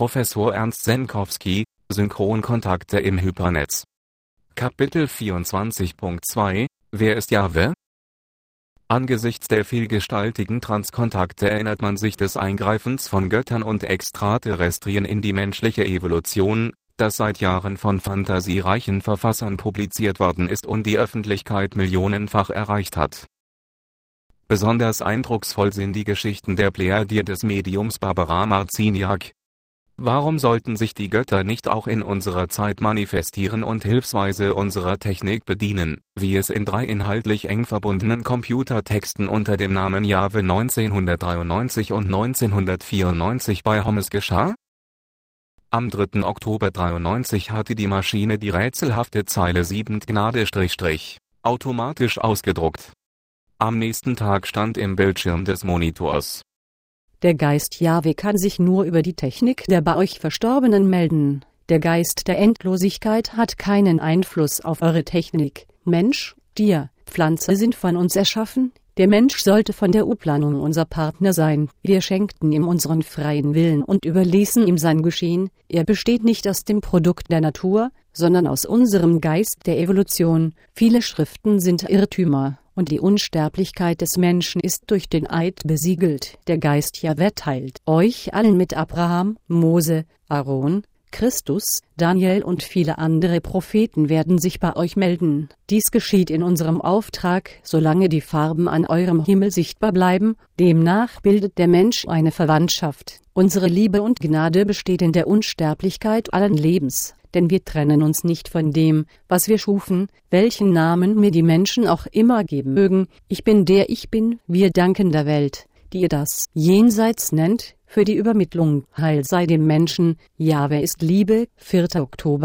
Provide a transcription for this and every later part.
Professor Ernst Senkowski, Synchronkontakte im Hypernetz. Kapitel 24.2 Wer ist Jahwe? Angesichts der vielgestaltigen Transkontakte erinnert man sich des Eingreifens von Göttern und Extraterrestrien in die menschliche Evolution, das seit Jahren von fantasiereichen Verfassern publiziert worden ist und die Öffentlichkeit millionenfach erreicht hat. Besonders eindrucksvoll sind die Geschichten der Plejadie des Mediums Barbara Marciniak. Warum sollten sich die Götter nicht auch in unserer Zeit manifestieren und hilfsweise unserer Technik bedienen, wie es in 3 inhaltlich eng verbundenen Computertexten unter dem Namen Jahwe 1993 und 1994 bei Holmes geschah? Am 3. Oktober 1993 hatte die Maschine die rätselhafte Zeile 7 Gnade / automatisch ausgedruckt. Am nächsten Tag stand im Bildschirm des Monitors: Der Geist Jahwe kann sich nur über die Technik der bei euch Verstorbenen melden. Der Geist der Endlosigkeit hat keinen Einfluss auf eure Technik. Mensch, Tier, Pflanze sind von uns erschaffen. Der Mensch sollte von der Urplanung unser Partner sein. Wir schenkten ihm unseren freien Willen und überließen ihm sein Geschehen. Er besteht nicht aus dem Produkt der Natur, sondern aus unserem Geist der Evolution. Viele Schriften sind Irrtümer, und die Unsterblichkeit des Menschen ist durch den Eid besiegelt. Der Geist Jahwe teilt euch allen mit Abraham, Mose, Aaron, Christus, Daniel und viele andere Propheten werden sich bei euch melden. Dies geschieht in unserem Auftrag, solange die Farben an eurem Himmel sichtbar bleiben. Demnach bildet der Mensch eine Verwandtschaft. Unsere Liebe und Gnade besteht in der Unsterblichkeit allen Lebens, denn wir trennen uns nicht von dem, was wir schufen, welchen Namen mir die Menschen auch immer geben mögen. Ich bin der Ich Bin. Wir danken der Welt, die ihr das Jenseits nennt, für die Übermittlung. Heil sei dem Menschen. Jahwe ist Liebe. 4. Oktober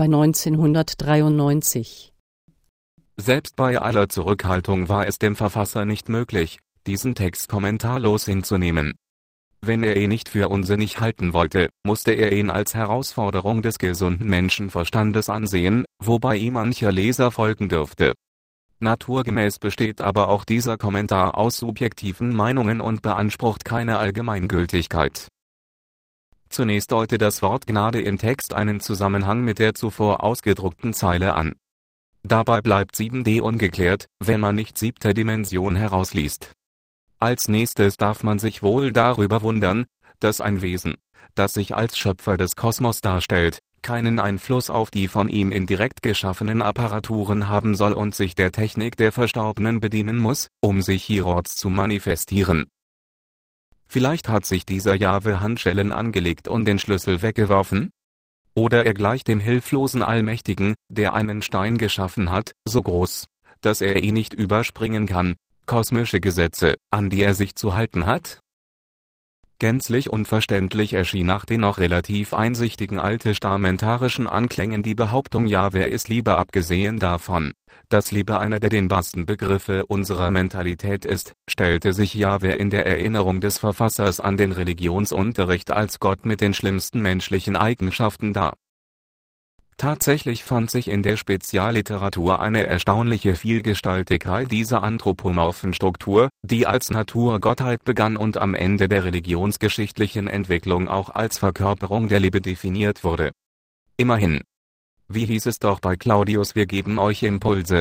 1993. Selbst bei aller Zurückhaltung war es dem Verfasser nicht möglich, diesen Text kommentarlos hinzunehmen. Wenn er ihn nicht für unsinnig halten wollte, musste er ihn als Herausforderung des gesunden Menschenverstandes ansehen, wobei ihm mancher Leser folgen dürfte. Naturgemäß besteht aber auch dieser Kommentar aus subjektiven Meinungen und beansprucht keine Allgemeingültigkeit. Zunächst deute das Wort Gnade im Text einen Zusammenhang mit der zuvor ausgedruckten Zeile an. Dabei bleibt 7D ungeklärt, wenn man nicht 7. Dimension herausliest. Als nächstes darf man sich wohl darüber wundern, dass ein Wesen, das sich als Schöpfer des Kosmos darstellt, keinen Einfluss auf die von ihm indirekt geschaffenen Apparaturen haben soll und sich der Technik der Verstorbenen bedienen muss, um sich hierorts zu manifestieren. Vielleicht hat sich dieser Jahwe Handschellen angelegt und den Schlüssel weggeworfen? Oder er gleicht dem hilflosen Allmächtigen, der einen Stein geschaffen hat, so groß, dass er ihn nicht überspringen kann, kosmische Gesetze, an die er sich zu halten hat? Gänzlich unverständlich erschien nach den noch relativ einsichtigen alttestamentarischen Anklängen die Behauptung Jahwe ist Liebe. Abgesehen davon, dass Liebe einer der dehnbarsten Begriffe unserer Mentalität ist, stellte sich Jahwe in der Erinnerung des Verfassers an den Religionsunterricht als Gott mit den schlimmsten menschlichen Eigenschaften dar. Tatsächlich fand sich in der Spezialliteratur eine erstaunliche Vielgestaltigkeit dieser anthropomorphen Struktur, die als Naturgottheit begann und am Ende der religionsgeschichtlichen Entwicklung auch als Verkörperung der Liebe definiert wurde. Immerhin. Wie hieß es doch bei Claudius: Wir geben euch Impulse.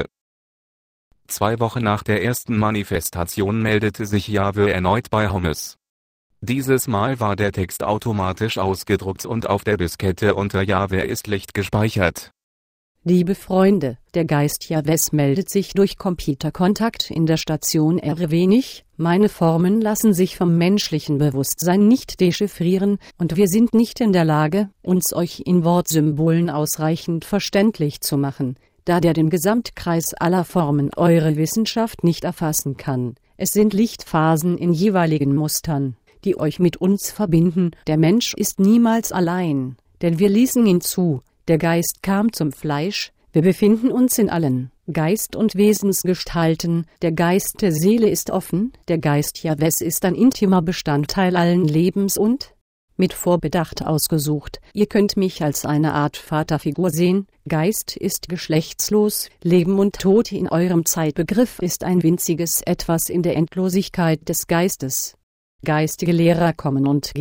2 Wochen nach der ersten Manifestation meldete sich Jahwe erneut bei Holmes. Dieses Mal war der Text automatisch ausgedruckt und auf der Diskette unter Jahwe ist Licht gespeichert. Liebe Freunde, der Geist Jahwes meldet sich durch Computerkontakt in der Station RW. Meine Formen lassen sich vom menschlichen Bewusstsein nicht dechiffrieren, und wir sind nicht in der Lage, uns euch in Wortsymbolen ausreichend verständlich zu machen, da der den Gesamtkreis aller Formen eure Wissenschaft nicht erfassen kann. Es sind Lichtphasen in jeweiligen Mustern, die euch mit uns verbinden. Der Mensch ist niemals allein, denn wir ließen ihn zu. Der Geist kam zum Fleisch. Wir befinden uns in allen Geist- und Wesensgestalten. Der Geist der Seele ist offen. Der Geist Jahwes ist ein intimer Bestandteil allen Lebens und mit Vorbedacht ausgesucht. Ihr könnt mich als eine Art Vaterfigur sehen. Geist ist geschlechtslos. Leben und Tod in eurem Zeitbegriff ist ein winziges Etwas in der Endlosigkeit des Geistes. Geistige Lehrer kommen und gehen,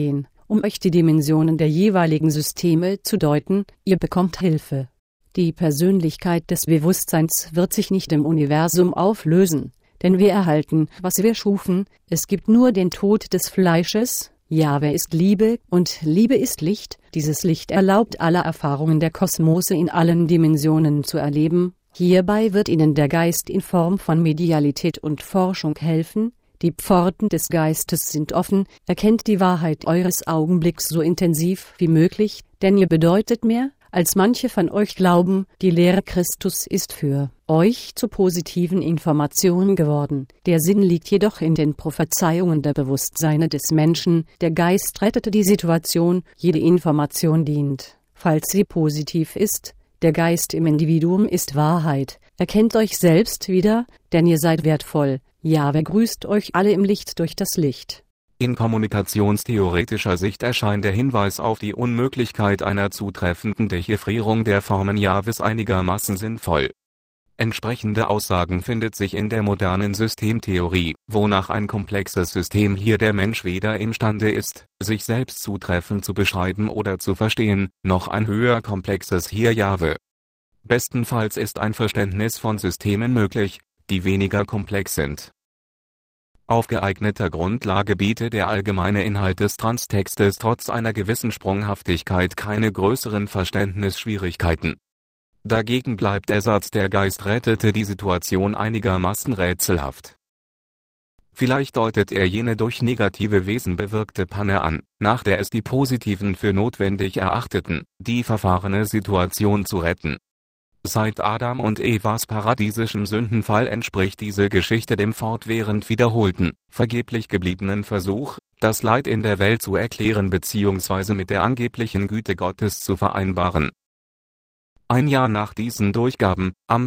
um euch die Dimensionen der jeweiligen Systeme zu deuten, ihr bekommt Hilfe. Die Persönlichkeit des Bewusstseins wird sich nicht im Universum auflösen, denn wir erhalten, was wir schufen, es gibt nur den Tod des Fleisches. Jahwe ist Liebe und Liebe ist Licht. Dieses Licht erlaubt alle Erfahrungen der Kosmose in allen Dimensionen zu erleben. Hierbei wird Ihnen der Geist in Form von Medialität und Forschung helfen. Die Pforten des Geistes sind offen, erkennt die Wahrheit eures Augenblicks so intensiv wie möglich, denn ihr bedeutet mehr, als manche von euch glauben. Die Lehre Christus ist für euch zu positiven Informationen geworden. Der Sinn liegt jedoch in den Prophezeiungen der Bewusstseine des Menschen. Der Geist rettete die Situation, jede Information dient, falls sie positiv ist. Der Geist im Individuum ist Wahrheit. Erkennt euch selbst wieder, denn ihr seid wertvoll. Jahwe grüßt euch alle im Licht durch das Licht. In kommunikationstheoretischer Sicht erscheint der Hinweis auf die Unmöglichkeit einer zutreffenden Dechiffrierung der Formen Jahwes einigermaßen sinnvoll. Entsprechende Aussagen findet sich in der modernen Systemtheorie, wonach ein komplexes System hier der Mensch weder imstande ist, sich selbst zutreffend zu beschreiben oder zu verstehen, noch ein höher komplexes hier Jahwe. Bestenfalls ist ein Verständnis von Systemen möglich, die weniger komplex sind. Auf geeigneter Grundlage bietet der allgemeine Inhalt des Transtextes trotz einer gewissen Sprunghaftigkeit keine größeren Verständnisschwierigkeiten. Dagegen bleibt der Satz „Der Geist rettete die Situation" einigermaßen rätselhaft. Vielleicht deutet er jene durch negative Wesen bewirkte Panne an, nach der es die Positiven für notwendig erachteten, die verfahrene Situation zu retten. Seit Adam und Evas paradiesischem Sündenfall entspricht diese Geschichte dem fortwährend wiederholten, vergeblich gebliebenen Versuch, das Leid in der Welt zu erklären bzw. mit der angeblichen Güte Gottes zu vereinbaren. Ein Jahr nach diesen Durchgaben, am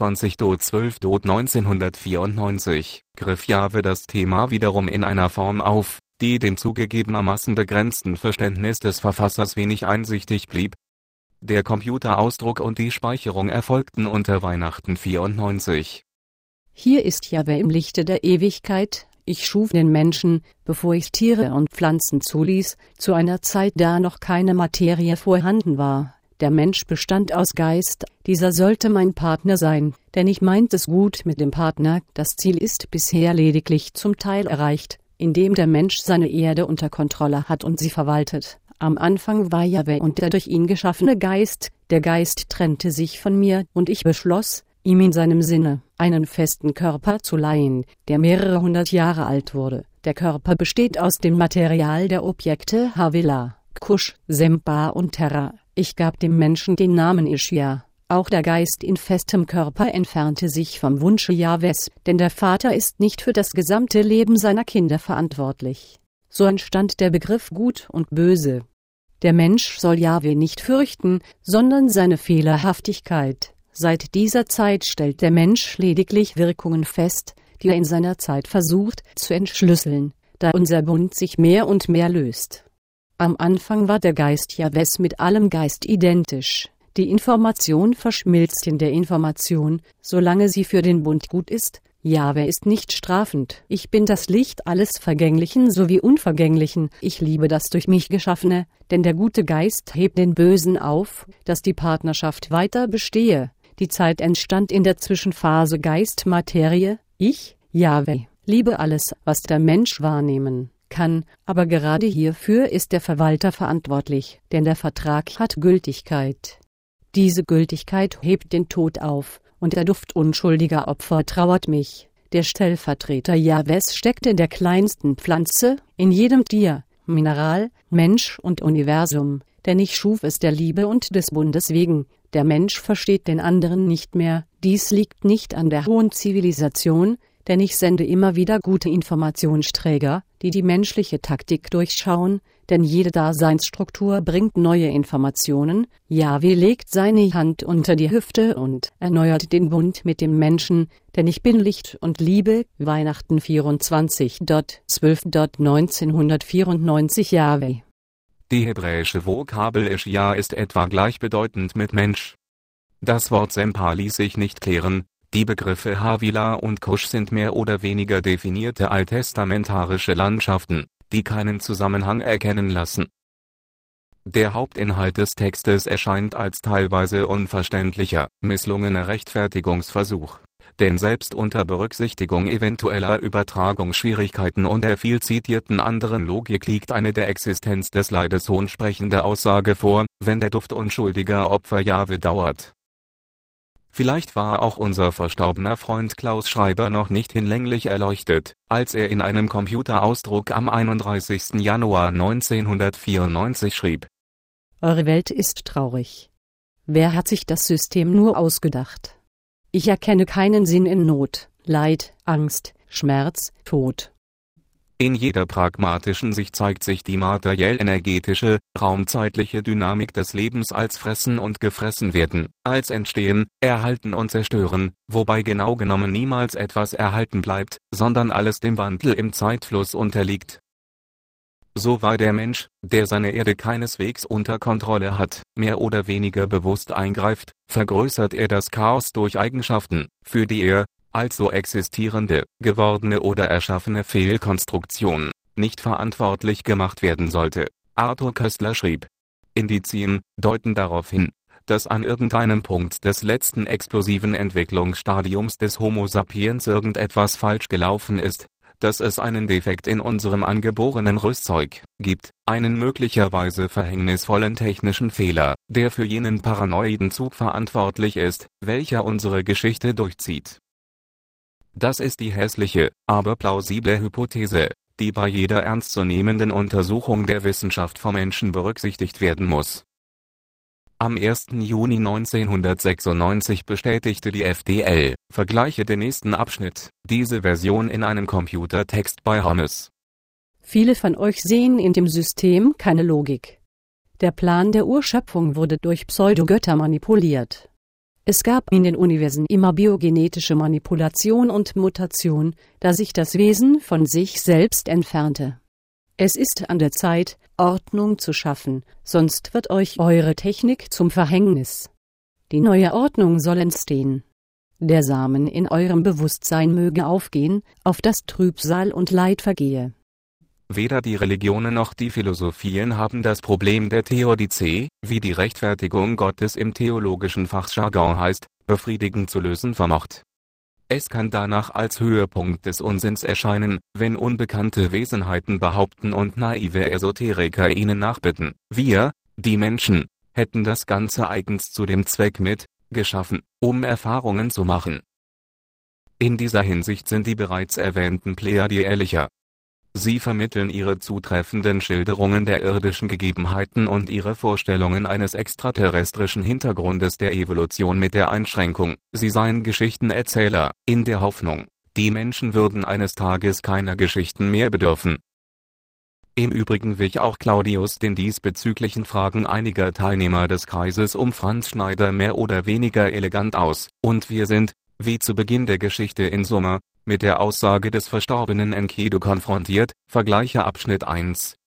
24.12.1994, griff Jahwe das Thema wiederum in einer Form auf, die dem zugegebenermaßen begrenzten Verständnis des Verfassers wenig einsichtig blieb. Der Computerausdruck und die Speicherung erfolgten unter Weihnachten 94. Hier ist Jahwe im Lichte der Ewigkeit. Ich schuf den Menschen, bevor ich Tiere und Pflanzen zuließ, zu einer Zeit, da noch keine Materie vorhanden war. Der Mensch bestand aus Geist, dieser sollte mein Partner sein, denn ich meint es gut mit dem Partner. Das Ziel ist bisher lediglich zum Teil erreicht, indem der Mensch seine Erde unter Kontrolle hat und sie verwaltet. Am Anfang war Jahwe und der durch ihn geschaffene Geist. Der Geist trennte sich von mir und ich beschloss, ihm in seinem Sinne einen festen Körper zu leihen, der mehrere hundert Jahre alt wurde. Der Körper besteht aus dem Material der Objekte Havilah, Kusch, Sempa und Terra. Ich gab dem Menschen den Namen Ischia. Auch der Geist in festem Körper entfernte sich vom Wunsche Jahwes, denn der Vater ist nicht für das gesamte Leben seiner Kinder verantwortlich. So entstand der Begriff Gut und Böse. Der Mensch soll Jahwe nicht fürchten, sondern seine Fehlerhaftigkeit. Seit dieser Zeit stellt der Mensch lediglich Wirkungen fest, die er in seiner Zeit versucht zu entschlüsseln, da unser Bund sich mehr und mehr löst. Am Anfang war der Geist Jahwes mit allem Geist identisch. Die Information verschmilzt in der Information, solange sie für den Bund gut ist. Jahwe ist nicht strafend. Ich bin das Licht alles Vergänglichen sowie Unvergänglichen. Ich liebe das durch mich Geschaffene, denn der gute Geist hebt den Bösen auf, dass die Partnerschaft weiter bestehe. Die Zeit entstand in der Zwischenphase Geist-Materie. Ich, Jahwe, liebe alles, was der Mensch wahrnehmen kann, aber gerade hierfür ist der Verwalter verantwortlich, denn der Vertrag hat Gültigkeit. Diese Gültigkeit hebt den Tod auf. Und der Duft unschuldiger Opfer trauert mich. Der Stellvertreter Jahwes steckt in der kleinsten Pflanze, in jedem Tier, Mineral, Mensch und Universum, denn ich schuf es der Liebe und des Bundes wegen. Der Mensch versteht den anderen nicht mehr. Dies liegt nicht an der hohen Zivilisation, denn ich sende immer wieder gute Informationsträger, die die menschliche Taktik durchschauen, denn jede Daseinsstruktur bringt neue Informationen. Jahwe legt seine Hand unter die Hüfte und erneuert den Bund mit dem Menschen, denn ich bin Licht und Liebe. Weihnachten 24.12.1994 Jahwe. Die hebräische Vokabel Ischia ist etwa gleichbedeutend mit Mensch. Das Wort Sempa ließ sich nicht klären. Die Begriffe Havilah und Kusch sind mehr oder weniger definierte alttestamentarische Landschaften, die keinen Zusammenhang erkennen lassen. Der Hauptinhalt des Textes erscheint als teilweise unverständlicher, misslungener Rechtfertigungsversuch. Denn selbst unter Berücksichtigung eventueller Übertragungsschwierigkeiten und der viel zitierten anderen Logik liegt eine der Existenz des Leides hohn sprechende Aussage vor, wenn der Duft unschuldiger Opfer Jahwe dauert. Vielleicht war auch unser verstorbener Freund Klaus Schreiber noch nicht hinlänglich erleuchtet, als er in einem Computerausdruck am 31. Januar 1994 schrieb: Eure Welt ist traurig. Wer hat sich das System nur ausgedacht? Ich erkenne keinen Sinn in Not, Leid, Angst, Schmerz, Tod. In jeder pragmatischen Sicht zeigt sich die materiell-energetische, raumzeitliche Dynamik des Lebens als Fressen und Gefressenwerden, als Entstehen, Erhalten und Zerstören, wobei genau genommen niemals etwas erhalten bleibt, sondern alles dem Wandel im Zeitfluss unterliegt. So war der Mensch, der seine Erde keineswegs unter Kontrolle hat, mehr oder weniger bewusst eingreift, vergrößert er das Chaos durch Eigenschaften, für die er, als so existierende, gewordene oder erschaffene Fehlkonstruktion, nicht verantwortlich gemacht werden sollte. Arthur Koestler schrieb: Indizien deuten darauf hin, dass an irgendeinem Punkt des letzten explosiven Entwicklungsstadiums des Homo sapiens irgendetwas falsch gelaufen ist, dass es einen Defekt in unserem angeborenen Rüstzeug gibt, einen möglicherweise verhängnisvollen technischen Fehler, der für jenen paranoiden Zug verantwortlich ist, welcher unsere Geschichte durchzieht. Das ist die hässliche, aber plausible Hypothese, die bei jeder ernstzunehmenden Untersuchung der Wissenschaft vom Menschen berücksichtigt werden muss. Am 1. Juni 1996 bestätigte die FDL, vergleiche den nächsten Abschnitt, diese Version in einem Computertext bei Hermes. Viele von euch sehen in dem System keine Logik. Der Plan der Urschöpfung wurde durch Pseudogötter manipuliert. Es gab in den Universen immer biogenetische Manipulation und Mutation, da sich das Wesen von sich selbst entfernte. Es ist an der Zeit, Ordnung zu schaffen, sonst wird euch eure Technik zum Verhängnis. Die neue Ordnung soll entstehen. Der Samen in eurem Bewusstsein möge aufgehen, auf das Trübsal und Leid vergehe. Weder die Religionen noch die Philosophien haben das Problem der Theodizee, wie die Rechtfertigung Gottes im theologischen Fachjargon heißt, befriedigend zu lösen vermocht. Es kann danach als Höhepunkt des Unsinns erscheinen, wenn unbekannte Wesenheiten behaupten und naive Esoteriker ihnen nachbitten, wir, die Menschen, hätten das Ganze eigens zu dem Zweck geschaffen, um Erfahrungen zu machen. In dieser Hinsicht sind die bereits erwähnten Plejadi ehrlicher. Sie vermitteln ihre zutreffenden Schilderungen der irdischen Gegebenheiten und ihre Vorstellungen eines extraterrestrischen Hintergrundes der Evolution mit der Einschränkung, sie seien Geschichtenerzähler, in der Hoffnung, die Menschen würden eines Tages keiner Geschichten mehr bedürfen. Im Übrigen wich auch Claudius den diesbezüglichen Fragen einiger Teilnehmer des Kreises um Franz Schneider mehr oder weniger elegant aus, und wir sind, wie zu Beginn der Geschichte in Summe, mit der Aussage des verstorbenen Enkidu konfrontiert, vergleiche Abschnitt 1,